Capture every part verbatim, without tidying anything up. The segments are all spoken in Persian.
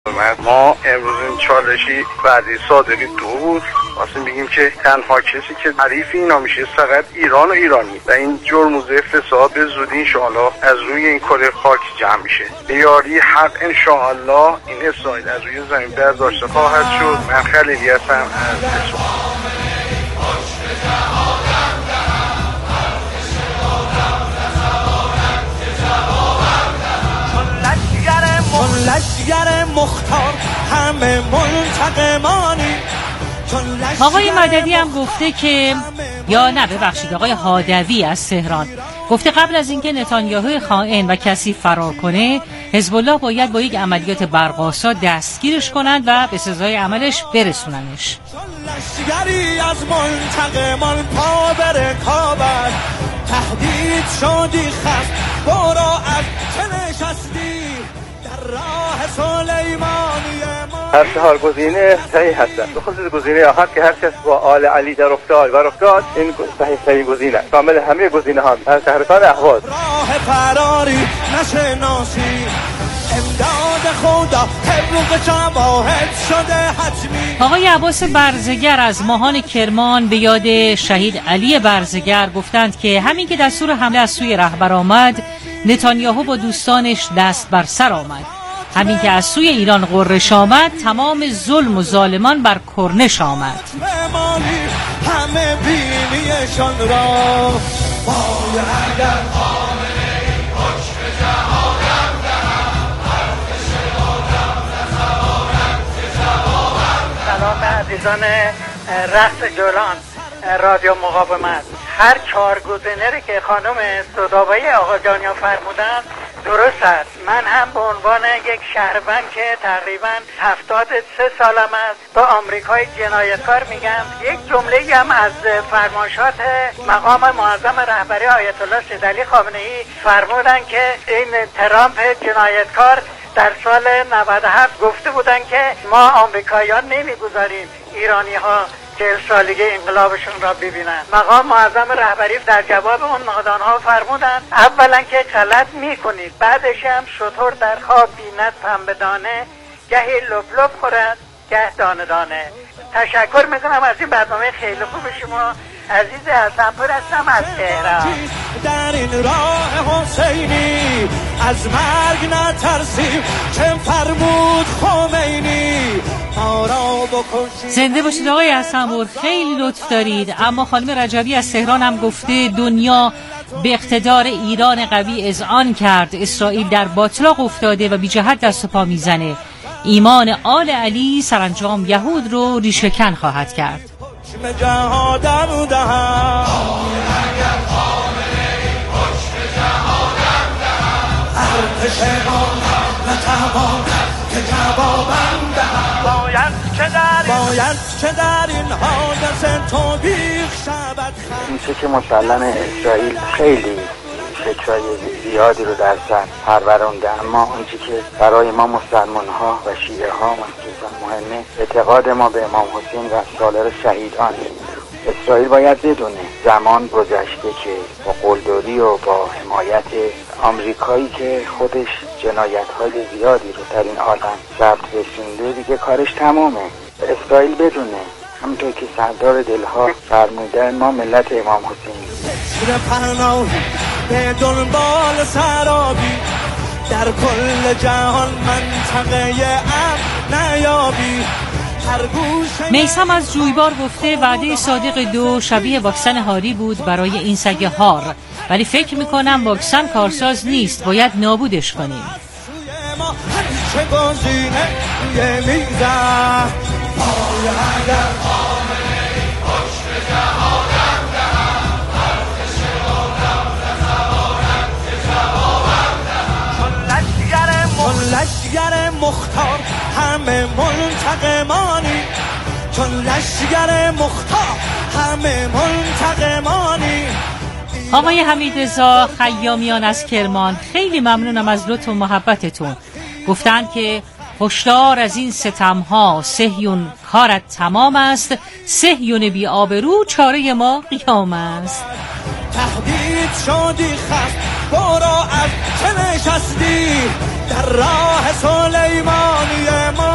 ما امروز این چالشی بعدی صادقی دو بود، واسه بگیم که تنها کسی که حریف اینا میشه فقط ایران و ایرانی و این جرم و فساد به زودی انشاءالله از روی این کره خاک جمع میشه. به یاری حق انشاءالله این اسرائیل از روی زمین برداشته خواهد شد. من خلیلی هستم از اصفهان. لشگر مختار همه منتقمانی. آقای مددی هم گفته که یا نه ببخشید آقای هادوی از تهران گفته قبل از اینکه نتانیاهو خائن و کسی فرار کنه حزب الله باید با یک عملیات برق‌آسا دستگیرش کنند و به سزای عملش برسوننش. لشگری از منتقمان پا به رکابت تهدید شدی خست برو از تنشستی در راه سلیمانی. هر چهار گزینه صحیح هستند، به خصوص گزینه آخر که هر کس با آل علی در افتاد و رفتاد این صحیح صحیح گزینه کامل همه گزینه ها از تحریفان اهواز. راه فراری نشناسی امداد خدا تبلغ شواهد شده حتمی. آقای عباس برزگر از ماهان کرمان به یاد شهید علی برزگر گفتند که همین که دستور حمله از سوی رهبر آمد نتانیاهو با دوستانش دست بر سر آمد، همین که از سوی ایران غرش آمد تمام ظلم و ظالمان بر کرنش آمد. همه بینیشان را باید سلام عزیزان رقص جولان رادیو مقاومت. هر چهار گزینه‌ای که خانم سودابایی آقا جانیا فرمودن درست است. من هم به عنوان یک شهروند که تقریبا هفتاد و سه سالم است به آمریکای جنایتکار میگم، یک جمله هم از فرمایشات مقام معظم رهبری آیت الله سیدعلی خامنه‌ای فرمودن که این ترامپ جنایتکار در سال نود و هفت گفته بودن که ما آمریکاییان نمیگذاریم ایرانی ها چهل سالگی انقلابشون را ببینن. مقام معظم رهبری در جواب اون نادانها فرمودن اولا که غلط میکنید، بعدش هم شطور در خواب بیند پنبه دانه، گهی لپ لپ خورد گه دانه دانه. تشکر میکنم از این برنامه خیلی خوب شما. عزیز حسنپور هستم از تهران. در این راه حسینی از مرگ نترسیم چه فرمود خمینی. زنده باشید آقای حسنپور، خیلی لطف دارید. اما خانم رجبی از تهران هم گفته دنیا به اقتدار ایران قوی اذعان کرد، اسرائیل در باطلاق افتاده و بی جهت دست و پا میزنه، ایمان آل علی سرانجام یهود رو ریشه‌کن خواهد کرد. باید که در این حادثه توبیخ شود. این چه که مسلم اسرائیل خیلی فکرهای زیادی رو در سر پرورونده، اما اونچه که برای ما مسلمان ها و شیعه ها مهمه اعتقاد ما به امام حسین و سایر شهیدان. اسرائیل باید بدونه زمان گذشته که با قلدری و با حمایت آمریکایی که خودش جنایت‌های زیادی رو در این عالم ثبت رسونده دیگه کارش تمامه. اسرائیل بدونه همونطور که سردار دلها فرمودن ما ملت امام حسین به دنبال سرابی در کل جهان منطقه امن نیابی. میثم از جویبار گفته وعده صادق دو شبیه واکسن هاری بود برای این سگ هار، ولی فکر میکنم واکسن کارساز نیست، باید نابودش کنیم. لشگر مختار همه منتقمانی، چون لشگر مختار همه منتقمانی. آقای حمیدرضا خیامیان از کرمان، خیلی ممنونم از لطف و محبتتون. گفتند که هشدار از این ستمها، صهیون کارت تمام است، صهیون بی آبرو چاره ما قیام است. تهدید شدی خست برو از چه نشستی در راه سلیمانی ما.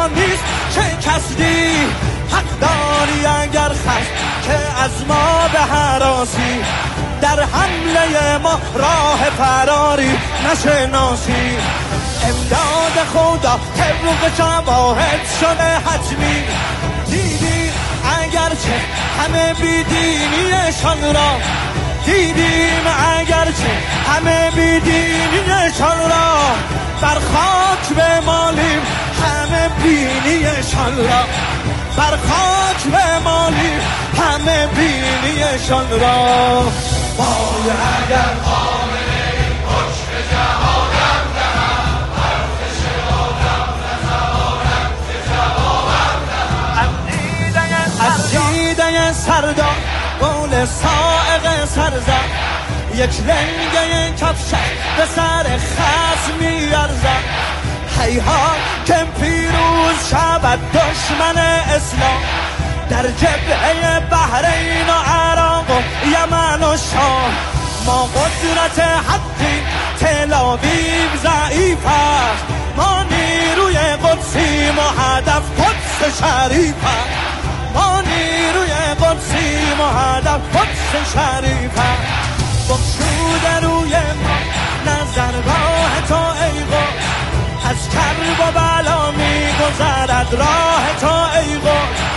داری اگر خست که از ما به هراسی، در حمله ما راه فراری نشناسی. امداد خدا طبق شواهد شده حتمی، دیدی اگرچه همه بیدینیشان را، دیدیم اگرچه همه بیدینیشان را، بر خاک بمالیم همه بینیشان را، بر خاک بمالیم همه بینیشان را. وای اگر آمنه این حکم جهانم دهم، ارزش آدم نتوانم که جوابم دهم. از دیده سردار قول سائق سرزد، یک لنگه کفشک به سر خصم میارزد. هیهات که پیروز شود دشمن اسلام، در جبهه بحرین و عراق و یمن و شام. ما قدرت حقی تل آویو ضعیف است، ما نیروی قدسیم و هدف قدس شریف است، ما نیروی قدسیم و هدف قدس شریف است. بخشوده روی ما نظرگاه تو ای قدس، از کرب و بلا میگذرد راه تو ای قدس.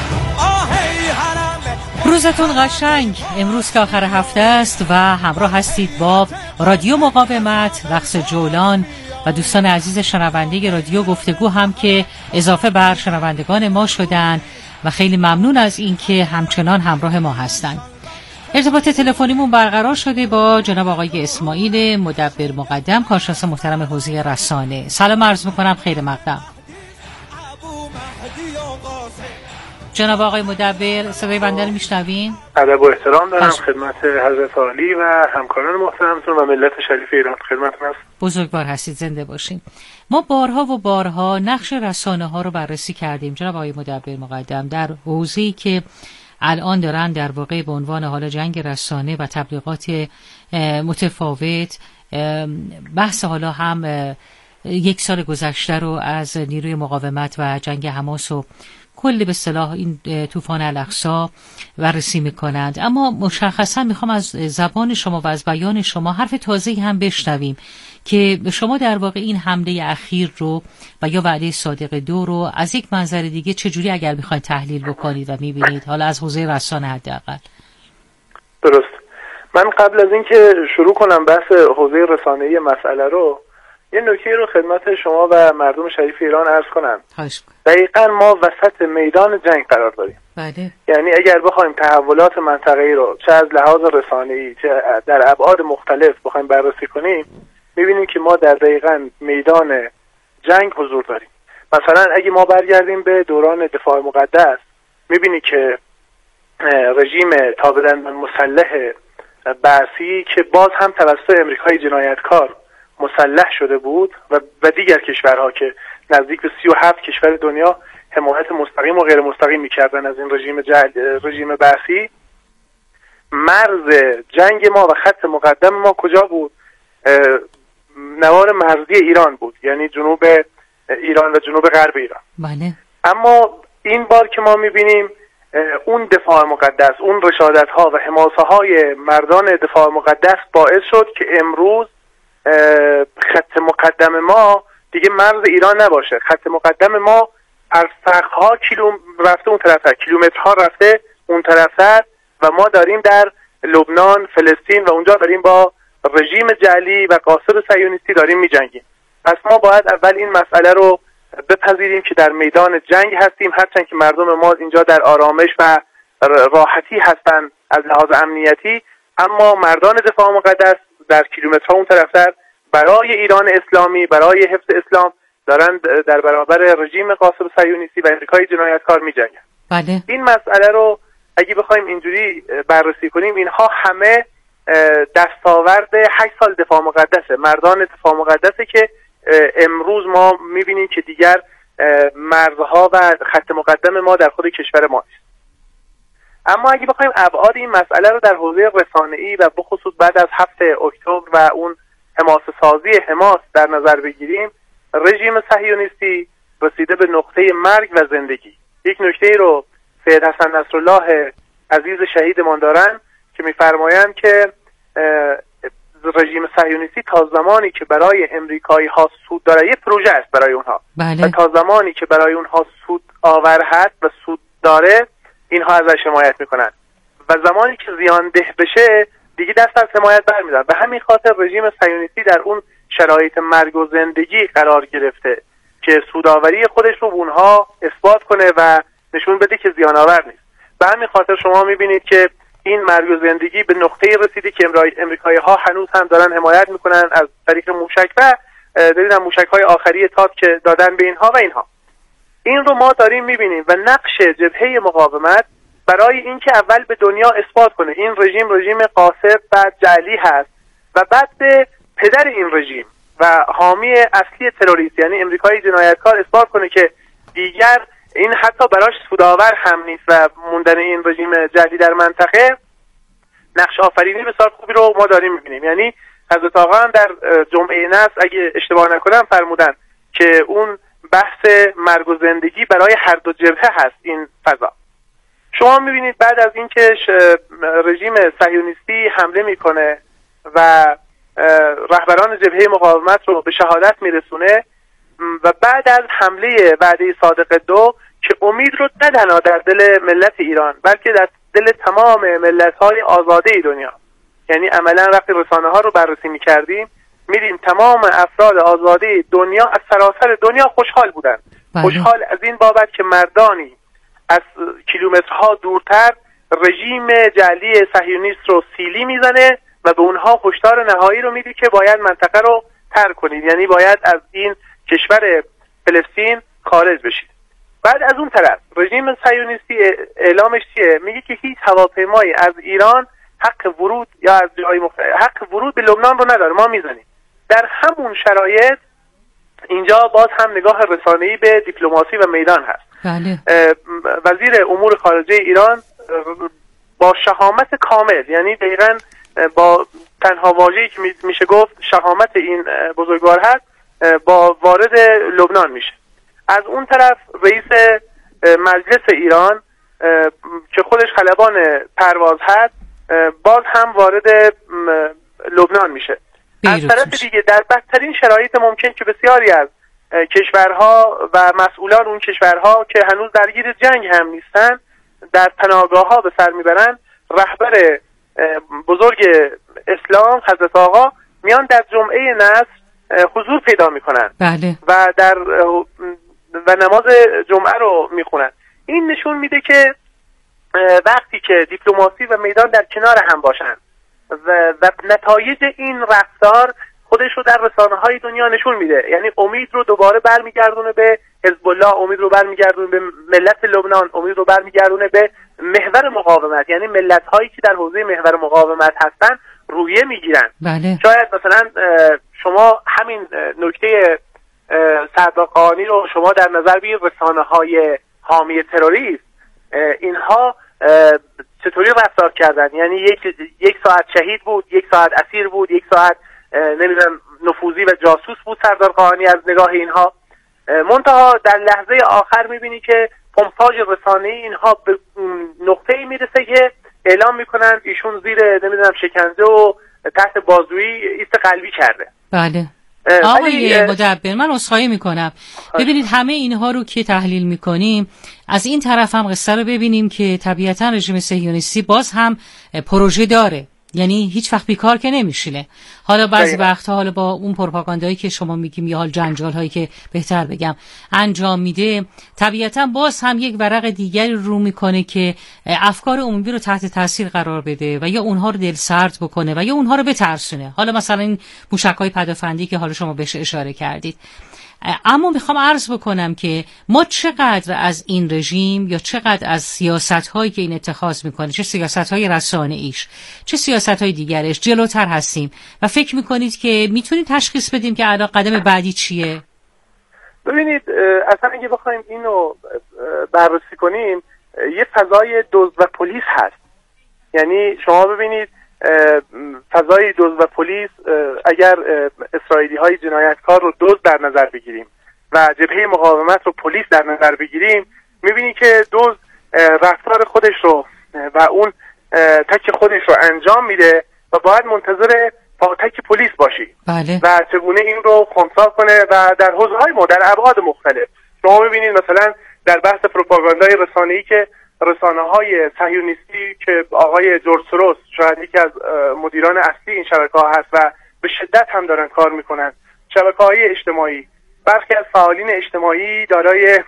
روزتون قشنگ. امروز که آخر هفته است و همراه هستید با رادیو مقاومت، رقص جولان و دوستان عزیز شنونده رادیو گفتگو هم که اضافه بر شنوندگان ما شدن و خیلی ممنون از این که همچنان همراه ما هستند. ارتباط تلفنیمون برقرار شده با جناب آقای اسماعیل مدبر مقدم، کارشناس محترم حوزه رسانه. سلام عرض میکنم، خیر مقدم. جناب آقای مدبر، صدای بنده رو میشنوین؟ ادب و احترام دارم خدمت حضرت عالی و همکاران محترمتون و ملت شریف ایران. خدمتتون هستم. بزرگوار هستید، زنده باشین. ما بارها و بارها نقش رسانه ها رو بررسی کردیم جناب آقای مدبر مقدم، در حوزه‌ای که الان دارن در واقع به عنوان حالا جنگ رسانه و تبلیغات متفاوت، بحث حالا هم یک سال گذشته رو از نیروی مقاومت و جنگ حماس و کل به اصطلاح این طوفان الاقصی بررسی میکنند، اما مشخصا میخوام از زبان شما و از بیان شما حرف تازه‌ای هم بشنویم که شما در واقع این حمله اخیر رو و یا وعده صادق دو رو از یک منظر دیگه چجوری اگر میخواید تحلیل بکنید و میبینید، حالا از حوزه رسانه حداقل. درست. من قبل از اینکه شروع کنم بحث حوزه رسانه‌ای مسئله رو، یه نکته رو خدمت شما و مردم شریف ایران عرض کنم. دقیقاً ما وسط میدان جنگ قرار داریم. بله. یعنی اگر بخوایم تحولات منطقه‌ای رو چه از لحاظ رسانه‌ای چه در ابعاد مختلف بخوایم بررسی کنیم، می‌بینیم که ما در دقیقاً میدان جنگ حضور داریم. مثلا اگه ما برگردیم به دوران دفاع مقدس، می‌بینی که رژیم تابع‌دندان مسلح بعثی که باز هم توسط امریکای جنایتکار مسلح شده بود و و دیگر کشورها که نزدیک به سی و هفت کشور دنیا حمایت مستقیم و غیر مستقیم می‌کردن از این رژیم جل... رژیم بعثی، مرز جنگ ما و خط مقدم ما کجا بود؟ نوار مرزی ایران بود، یعنی جنوب ایران و جنوب غرب ایران. بله. اما این بار که ما می‌بینیم اون دفاع مقدس، اون رشادت‌ها و حماسه‌های مردان دفاع مقدس باعث شد که امروز خط مقدم ما دیگه مرز ایران نباشه. خط مقدم ما ارسخ‌ها کیلو رفته اون طرفتر، کیلومترها رفته اون طرفتر و ما داریم در لبنان، فلسطین و اونجا داریم با رژیم جعلی و قاصد صهیونیستی داریم می‌جنگیم. پس ما باید اول این مسئله رو بپذیریم که در میدان جنگ هستیم، هرچند که مردم ما اینجا در آرامش و راحتی هستن از لحاظ امنیتی، اما مردان دفاع مقدس در کیلومترها اون طرفتر برای ایران اسلامی، برای حفظ اسلام دارن در برابر رژیم قاصد صهیونیستی و امریکای جنایتکار می‌جنگن. بله. این مسئله رو اگه بخوایم اینجوری بررسی کنیم، اینها همه دستاورد هشت سال دفاع مقدسه، مردان دفاع مقدسه که امروز ما می‌بینیم که دیگر مرزها و خط مقدم ما در خود کشور ما است. اما اگه بخوایم ابعاد این مسئله رو در حوزه رسانه‌ای و بخصوص بعد از هفت اکتبر و اون حماسه‌سازی حماس در نظر بگیریم، رژیم صهیونیستی رسیده به نقطه مرگ و زندگی. یک نکته رو سید حسن نصرالله عزیز شهیدمان دارن که میفرمایند که رژیم صهیونیستی تا زمانی که برای امریکایی ها سود داره، یه پروژه است برای اونها، بله. و تا زمانی که برای اونها سود آور هست و سود داره اینها ازش حمایت میکنن و زمانی که زیان ده بشه دیگه دست از حمایت برمیدارن. به همین خاطر رژیم صهیونیستی در اون شرایط مرگ و زندگی قرار گرفته که سودآوری خودش رو به اونها اثبات کنه و نشون بده که زیان آور نیست. به همین خاطر شما میبینید که این مرگ و زندگی به نقطه‌ای رسیده که امریکایی ها هنوز هم دارن حمایت میکنن از طریق موشک و دارین موشک های آخری تاد که دادن به اینها و اینها. این رو ما داریم میبینیم و نقش جبهه مقاومت برای اینکه اول به دنیا اثبات کنه این رژیم رژیم قاصد و جعلی هست و بعد به پدر این رژیم و حامی اصلی تروریست یعنی امریکای جنایتکار اثبات کنه که دیگر این حتی براش سودآور هم نیست و موندن این رژیم جعلی در منطقه نقش آفرینی بسیار خوبی رو ما داریم میبینیم. یعنی حضرت آقا هم در جمعه نصر اگه اشتباه نکنم فرمودن که اون بحث مرگ و زندگی برای هر دو جبهه هست این فضا. شما میبینید بعد از اینکه رژیم صهیونیستی حمله میکنه و رهبران جبهه مقاومت رو به شهادت میرسونه و بعد از حمله وعده صادق دو که امید رو نه تنها در دل ملت ایران بلکه در دل تمام ملت‌های آزاده دنیا، یعنی عملا وقتی رسانه ها رو بررسی میکردیم میدیم تمام افراد آزاده دنیا از سراسر دنیا خوشحال بودن. بله. خوشحال از این بابت که مردانی از کیلومترها دورتر رژیم جعلی صهیونیست رو سیلی میزنه و به اونها هشدار نهایی رو میده که باید منطقه رو ترک کنید، یعنی باید از این کشور فلسطین خارج بشید. بعد از اون طرف رژیم صهیونیستی اعلامش چیه؟ میگه که هیچ هواپیمایی از ایران حق ورود یا از جای مختلف حق ورود به لبنان رو نداره، ما میزنیم. در همون شرایط اینجا باز هم نگاه رسانه‌ای به دیپلماسی و میدان هست. بله. وزیر امور خارجه ایران با شهامت کامل، یعنی دقیقاً با تنها واژه‌ای که میشه گفت شهامت این بزرگوار هست، با وارد لبنان میشه. از اون طرف رئیس مجلس ایران که خودش خلبان پرواز هست باز هم وارد لبنان میشه. از طرف دیگه در بدترین شرایط ممکن که بسیاری از کشورها و مسئولان اون کشورها که هنوز درگیر جنگ هم نیستن در پناهگاه ها به سر میبرن، رهبر بزرگ اسلام حضرت آقا میان در جمعه نصر حضور پیدا میکنن. بله. و در و نماز جمعه رو میخونن. این نشون میده که وقتی که دیپلماسی و میدان در کنار هم باشن و, و نتایج این رفتار خودش رو در رسانه‌های دنیا نشون میده، یعنی امید رو دوباره برمیگردونه به حزب الله، امید رو برمیگردونه به ملت لبنان، امید رو برمیگردونه به محور مقاومت، یعنی ملت‌هایی که در حوزه محور مقاومت هستن رویه میگیرن. بله. شاید مثلا شما همین نکته صداقانی رو شما در نظر بگیرید، رسانه‌های حامی تروریست اینها چطوری رفتار کردن، یعنی یک یک ساعت شهید بود، یک ساعت اسیر بود، یک ساعت نمیدونم نفوذی و جاسوس بود سردار قاآنی از نگاه اینها. منتها در لحظه آخر میبینی که پمپاژ رسانه‌ای اینها به نقطه‌ای میرسه که اعلام میکنن ایشون زیر نمیدونم شکنجه و تحت بازجویی ایست قلبی کرده. بله. آقای مدبر، من عذرخواهی میکنم. ببینید همه اینها رو که تحلیل میکنیم، از این طرف هم قصه رو ببینیم که طبیعتا رژیم صهیونیستی باز هم پروژه داره، یعنی هیچ وقت بیکار که نمیشینه. حالا بعضی وقتها حالا با اون پروپاگاندایی که شما میگیم یا حال جنجال هایی که بهتر بگم انجام میده، طبیعتا باز هم یک ورق دیگری رو میکنه که افکار عمومی رو تحت تاثیر قرار بده و یا اونها رو دلسرد بکنه و یا اونها رو بترسونه. حالا مثلا این موشک‌های پدافندی که حالا شما بهش اشاره کردید. اما میخوام عرض بکنم که ما چقدر از این رژیم یا چقدر از سیاست‌هایی که این اتخاذ میکنه، چه سیاست‌های رسانه‌ایش چه سیاست‌های دیگرش، جلوتر هستیم و فکر میکنید که میتونید تشخیص بدیم که الان قدم بعدی چیه؟ ببینید اصلا اگه بخوایم اینو بررسی کنیم، یه فضای دزد و پلیس هست. یعنی شما ببینید فضای دزد و پلیس، اگر اسرائیلی های جنایتکار رو دزد در نظر بگیریم و جبهه مقاومت رو پلیس در نظر بگیریم، میبینی که دزد رفتار خودش رو و اون تک خودش رو انجام میده و باید منتظر تک پلیس باشی. بله. و چگونه این رو خنثی کنه و در حوزه‌های ما در ابعاد مختلف. شما ببینید مثلا در بحث پروپاگاندای رسانه‌ای که رسانه‌های صهیونیستی که آقای جورج سوروس شاید یکی از مدیران اصلی این شبکه‌ها هست و به شدت هم دارن کار میکنن، شبکه‌های اجتماعی، برخی از فعالین اجتماعی دارای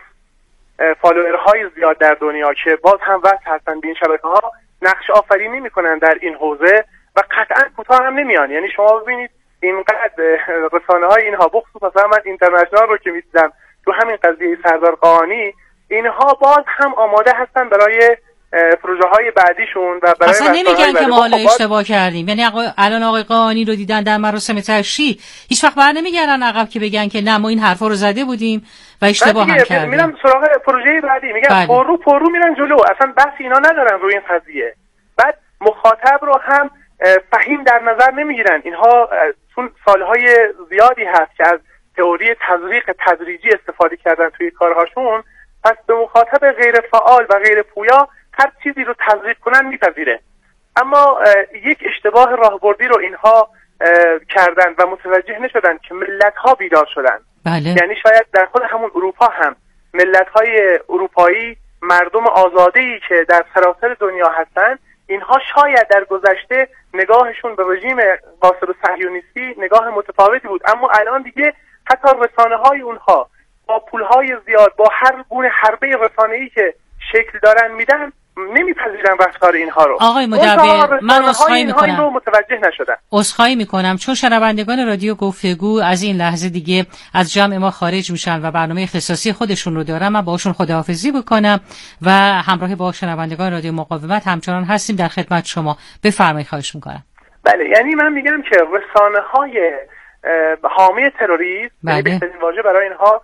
فالوورهای زیاد در دنیا که باز هم وصل هستن به این شبکه‌ها، نقش آفرینی میکنن در این حوزه و قطعا کوتاه هم نمیان. یعنی شما ببینید اینقدر رسانه‌های اینها، بخصوص مثلا من اینترنشنال رو که می‌دیدم تو همین قضیه سردار قاآنی، اینها باز هم آماده هستن برای پروژه های بعدیشون و برای اصلا نمیگن که ما حالا اشتباه کردیم. یعنی آقای الان آقای قاآنی رو دیدن در مراسم تشییع، هیچ وقت بر نمیگردن عقب که بگن که نه ما این حرفا رو زده بودیم و اشتباه هم کردیم. میرم سراغ پروژه بعدی، میگن بله. پرو پرو میرن جلو، اصلا بس اینا ندارن روی این قضیه. بعد مخاطب رو هم فهیم در نظر نمیگیرن. اینها چون سالهای زیادی هست که از تئوری تزریق تدریجی استفاده کردن توی کارهاشون، پس به مخاطب غیر فعال و غیر پویا هر چیزی رو تزریق کنن میپذیره. اما یک اشتباه راهبردی رو اینها کردن و متوجه نشدن که ملت‌ها بیدار شدن. بله. یعنی شاید در خود همون اروپا هم ملت‌های اروپایی، مردم آزاده‌ای که در سراسر دنیا هستن، اینها شاید در گذشته نگاهشون به رژیم غاصب صهیونیستی نگاه متفاوتی بود، اما الان دیگه حتی رسانه‌های اونها با پول‌های زیاد، با هر گونه حربه رسانه‌ای که شکل دارن میدن، نمیپذیرن رفتار اینها رو. آقای مدبر، من عذرخواهی میکنم این رو متوجه نشدن. عذرخواهی میکنم چون شنوندگان رادیو گفتگو از این لحظه دیگه از جمع ما خارج میشن و برنامه اختصاصی خودشون رو دارن. من باهاشون خداحافظی بکنم و همراه با شنوندگان رادیو مقاومت همچنان هستیم در خدمت شما. بفرمایید، خواهش میکنم. بله، یعنی من میگم که رسانه‌های حامی تروریسم، یعنی بهترین واژه برای اینها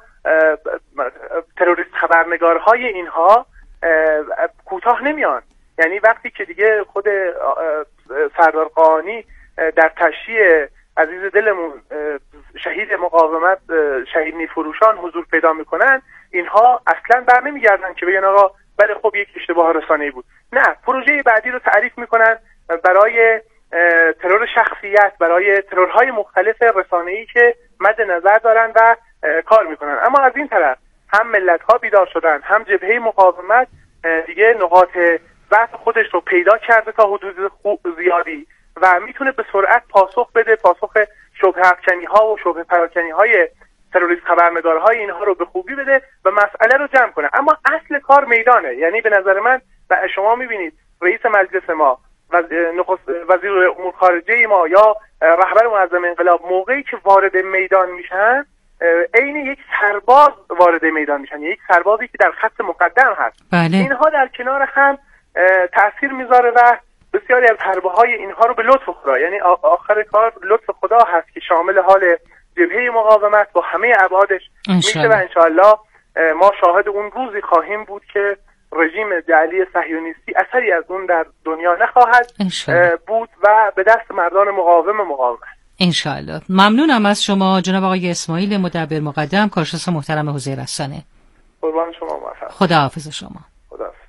تروریست خبرنگارهای اینها، کوتاه نمیان. یعنی وقتی که دیگه خود سردار قاآنی در تشییع عزیز دلمون شهید مقاومت، شهید نیفروشان حضور پیدا میکنن، اینها اصلا بر نمیگردن که بگن آقا بله خب یک اشتباه رسانه‌ای بود. نه، پروژه بعدی رو تعریف میکنن برای ترور شخصیت، برای ترورهای مختلف رسانه‌ای که مد نظر دارن و کار میکنن. اما از این طرف هم ملت‌ها بیدار شدن، هم جبهه مقاومت دیگه نقاط ضعف خودش رو پیدا کرده تا حدود زیادی و میتونه به سرعت پاسخ بده، پاسخ شبه افکنی‌ها و شبه پراکنی‌های تروریست خبرنگارهای اینها رو به خوبی بده و مسئله رو جمع کنه. اما اصل کار میدانه. یعنی به نظر من و شما میبینید رئیس مجلس ما و وزیر امور خارجه ما یا رهبر معظم انقلاب موقعی که وارد میدان میشن، عین یک سرباز وارد میدان میشن، یک سربازی که در خط مقدم هست. بله. اینها در کنار هم تأثیر میذاره و بسیاری از حربه های اینها رو به لطف خدا، یعنی آخر کار لطف خدا هست که شامل حال جبهه مقاومت با همه ابعادش میشه و انشاءالله ما شاهد اون روزی خواهیم بود که رژیم جعلی صهیونیستی اثری از اون در دنیا نخواهد بود و به دست مردان مقاوم مقاومت. انشاءالله. ممنونم از شما جناب آقای اسماعیل مدبر مقدم، کارشناس محترم حوزه رسانه. قربان شما. موفق. خداحافظ شما. خداحافظ.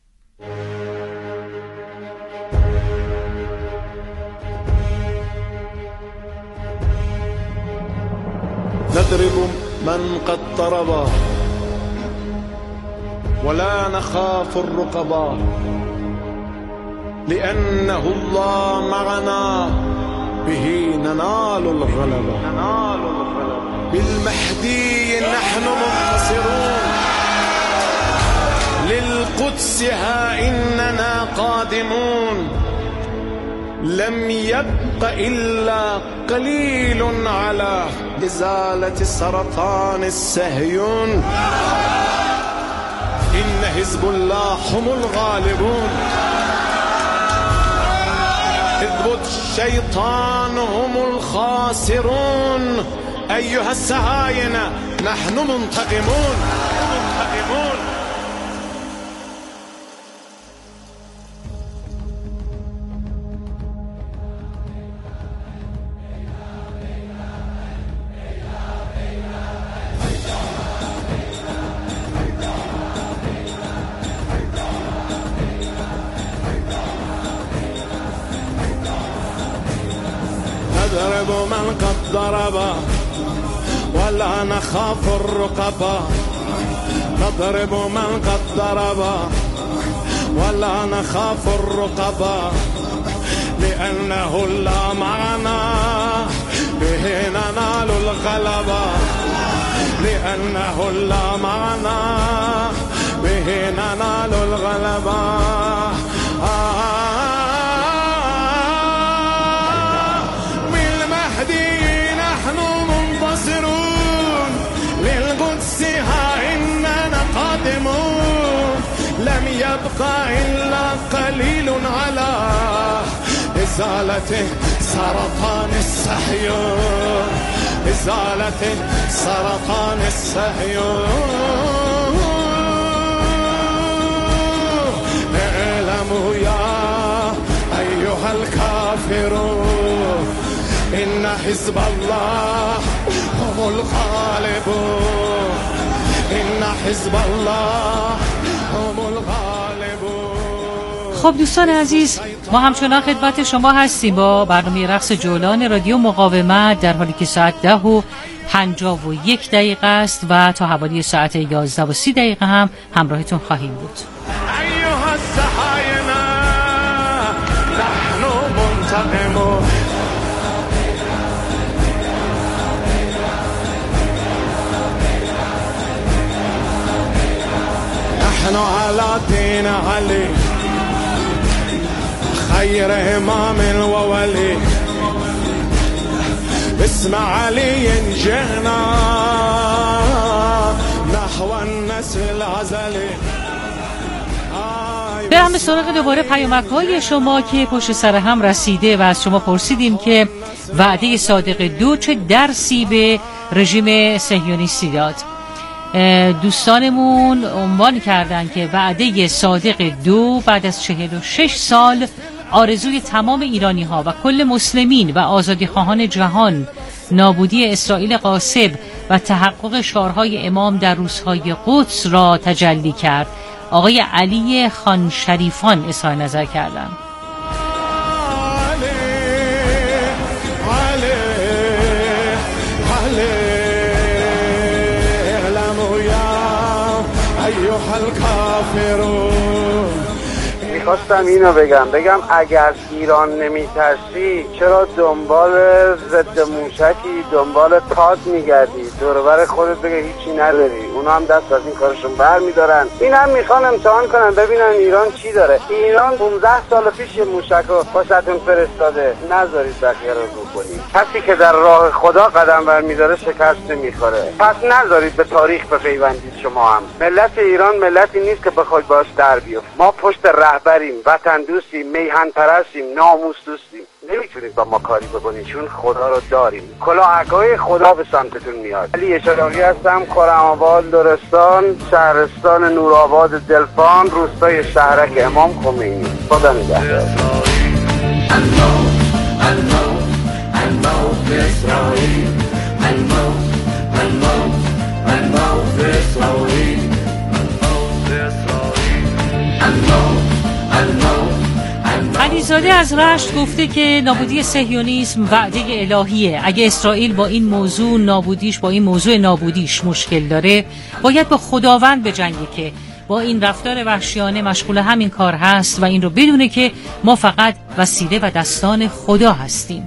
نضرب من قد طربا ولا نخاف الرقبا لأنه الله معنا به ننال الغلبة بالمهدي نحن منتصرون للقدس ها إننا قادمون لم يبق إلا قليل على إزالة سرطان الصهيون إن حزب الله هم الغالبون حزب الشيطان هم الخاسرون أيها الصهاينة نحن منتقمون منتقمون من قد ضرب ولا نخاف الرقبا نضرب من قد ضرب ولا نخاف الرقبا لأنه لا معنا به ننال الغلبة لأنه لا معنا به ننال الغلبة بالمهدي نحن منتصرون للقدس ها إننا قادمون لم يبقى إلا قليل على إزالة سرطان الصهيون إزالة سرطان الصهيون اعلموا يا أيها الكافرون إن حزب الله هم الغالبون إن حزب الله هم الغالبون. خب دوستان عزیز، ما همچنان خدمت شما هستیم با برنامه رقص جولان رادیو مقاومت، در حالی که ساعت ده و پنجاه و یک دقیقه است و تا حوالی ساعت یازده و سی دقیقه هم همراهتون خواهیم بود. ایها الصهاینه نحن منتقمون نحن على دين علي خير إمام وولي باسم علي جئنا نحو النسل الازلی. برم به سراغ دوباره پیامک‌های شما که پشت سر هم رسیده و از شما پرسیدیم که وعده صادق دو چه درسی به رژیم صهیونیستی داد. دوستانمون عنوان کردن که وعده صادق دو بعد از چهل و شش سال آرزوی تمام ایرانی ها و کل مسلمین و آزادی خواهان جهان، نابودی اسرائیل غاصب و تحقق شعارهای امام در روزهای قدس را تجلی کرد. آقای علی خان شریفان اظهار نظر کردند. میخواستم اینو بگم بگم اگر ایران نمیترسی چرا دنبال ضد موشکی دنبال تاد میگردی؟ دوربر خودت بگه هیچی نداری. اونا هم دست از این کارشون بر میدارن. این هم میخوان امتحان کنن ببینن ایران چی داره. ایران پانزده سال پیش موشک رو واسهتون فرستاده. نذارید بقیه رو بکنید. کسی که در راه خدا قدم برمیداره شکست نمیخوره. پس نذارید به تاریخ بپیوندید. شما هم ملت ایران ملتی نیست که بخواید باش در بیفت. ما پشت رهبریم، وطن دوستیم، میهن پرستیم، ناموس دوستیم. نمیتونید با ما کاری بکنید چون خدا رو داریم. کلاهک‌های خدا به سمتتون میاد. علی اشراقی هستم، خرم‌آباد، لرستان، شهرستان نورآباد، دلفان، روستای شهرک امام خمینی. خدا نگهدار. علیزاده از رشت گفته که نابودی صهیونیسم وعده الهیه. اگه اسرائیل با این موضوع نابودیش با این موضوع نابودیش مشکل داره، باید با خداوند بجنگه که با این رفتار وحشیانه مشغول همین کار هست و این رو بدونه که ما فقط وسیله و دستان خدا هستیم.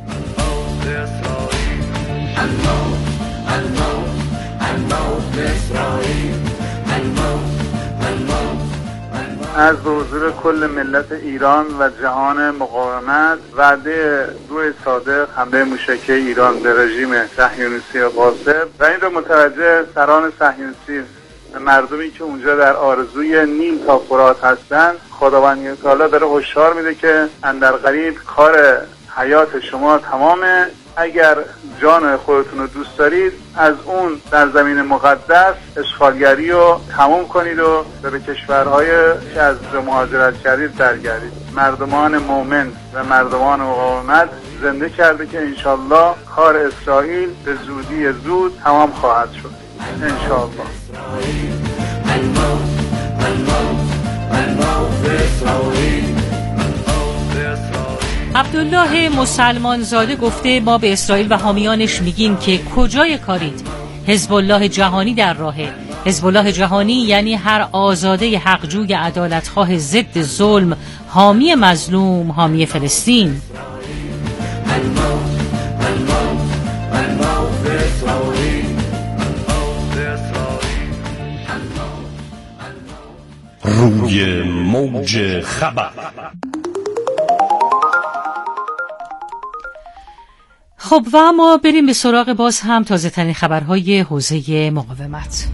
از به حضور کل ملت ایران و جهان مقاومت وعده دو صادق حمله موشکی ایران به رژیم صهیونیستی غاصب و این رو متوجه سران صهیونیستی مردمی که اونجا در آرزوی نیل تا فرات هستن، خداوند تعالی داره هشدار میده که اندر قریب کار حیات شما تمامه. اگر جان خودتون رو دوست دارید از اون در زمین مقدس اشغالگری رو تموم کنید و به کشورهای که از مهاجرت کردید برگردید. مردمان مؤمن و مردمان مقاومت زنده کرده که انشالله کار اسرائیل به زودی زود تمام خواهد شد انشالله. عبدالله مسلمان زاده گفته ما به اسرائیل و حامیانش میگیم که کجای کارید؟ حزب الله جهانی در راهه. حزب الله جهانی یعنی هر آزاده حقجوی عدالتخواه ضد ظلم، حامی مظلوم، حامی فلسطین. روی موج خبر. خب و ما بریم به سراغ باز هم تازه ترین خبرهای حوزه مقاومت.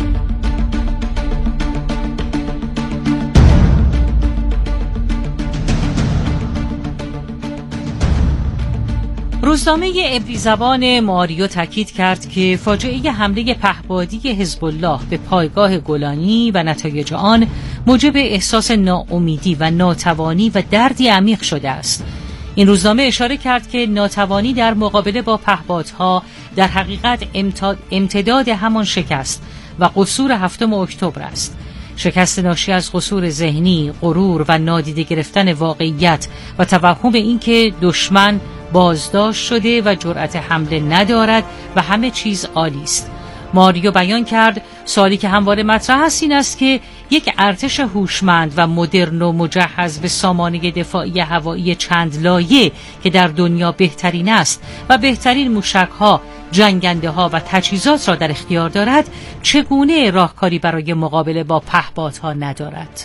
روزنامه عبری زبان ماریو تاکید کرد که فاجعه حمله پهپادی حزب الله به پایگاه گولانی و نتایج آن موجب احساس ناامیدی و ناتوانی و دردی عمیق شده است. این روزنامه اشاره کرد که ناتوانی در مقابله با پهپادها در حقیقت امتداد همان شکست و قصور هفتم اکتبر است. شکست ناشی از قصور ذهنی، غرور و نادیده گرفتن واقعیت و توهم اینکه دشمن بازداشت شده و جرأت حمله ندارد و همه چیز عالی است. ماریو بیان کرد سوالی که همواره مطرح است این است که یک ارتش هوشمند و مدرن و مجهز به سامانه دفاعی هوایی چند لایه که در دنیا بهترین است و بهترین موشک‌ها، جنگنده‌ها و تجهیزات را در اختیار دارد، چگونه راهکاری برای مقابله با پهپادها ندارد؟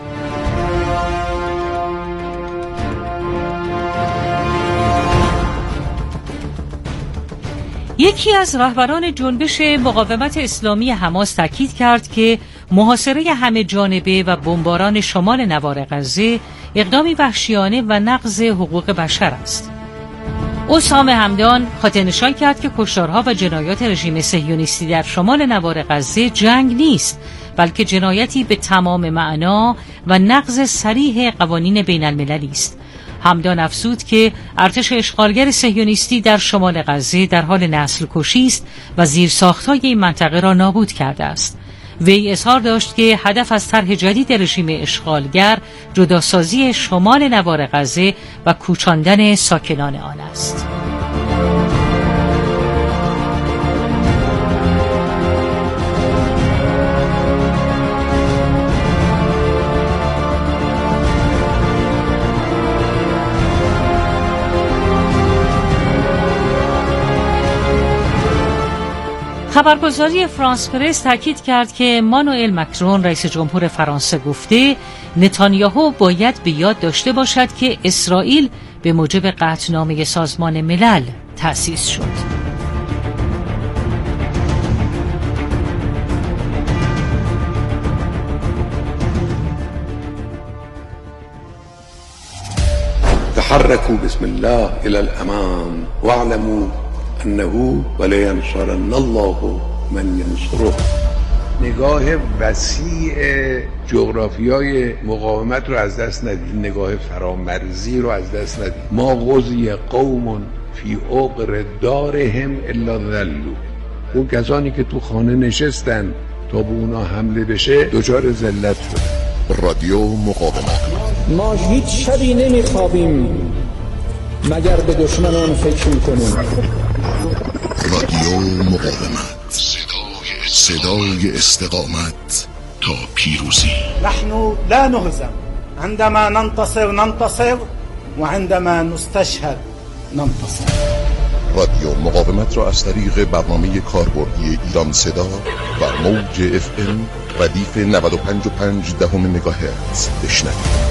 یکی از رهبران جنبش مقاومت اسلامی حماس تاکید کرد که محاصره همه جانبه و بمباران شمال نوار غزه اقدامی وحشیانه و نقض حقوق بشر است. اسامه همدان خاطر نشان کرد که کشتارها و جنایات رژیم صهیونیستی در شمال نوار غزه جنگ نیست، بلکه جنایتی به تمام معنا و نقض صریح قوانین بین المللی است. همدان افزود که ارتش اشغالگر صهیونیستی در شمال غزه در حال نسل کشی است و زیرساخت‌های این منطقه را نابود کرده است. وی اظهار داشت که هدف از طرح جدید رژیم اشغالگر جداسازی شمال نوار غزه و کوچاندن ساکنان آن است. خبرگزاری فرانس پرس تاکید کرد که مانوئل مکرون رئیس جمهور فرانسه گفته نتانیاهو باید به یاد داشته باشد که اسرائیل به موجب قطعنامه سازمان ملل تأسیس شد. تحركوا بسم الله إلى الأمام واعلموا انه ولینصرن الله من ینصره. نگاه وسیع جغرافیای مقاومت رو از دست ندید، نگاه فرامرزی رو از دست ندید. ما غزی قوم فی عقر دارهم الا ذلوا. اون کسانی که تو خانه نشستن تا به اونا حمله بشه دچار ذلت شدن. رادیو مقاومت. ما هیچ شبی نمیخوابیم مگر به دشمنان فکر میکنیم. رادیو مقاومت، صدای, صدای استقامت تا پیروزی. نحن لا نهزم عندما ننتصر ننتصر وعندما نستشهد ننتصر. رادیو مقاومت را از طریق برنامه کاربردی ایران صدا و موج اف ام ردیف نود و پنج و پنج دهم مگاهرتز بشنوید.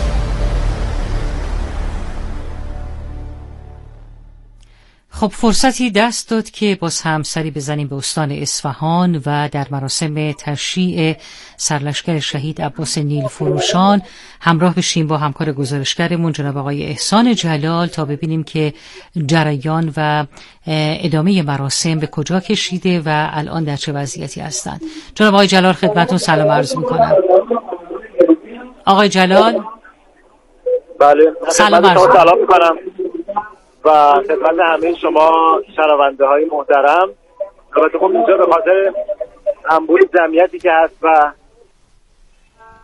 خب فرصتی دست داد که باز هم سری بزنیم به استان اصفهان و در مراسم تشییع سرلشکر شهید عباس نیل فروشان همراه بشیم با همکار گزارشگرمون جناب آقای احسان جلال تا ببینیم که جریان و ادامه مراسم به کجا کشیده و الان در چه وضعیتی هستند. جناب آقای جلال خدمتتون سلام عرض می‌کنم. آقای جلال بله سلام عرض می‌کنم و خدمت همه شما شنونده های محترم. البته خب اینجا به خاطر انبوه جمعیتی که هست و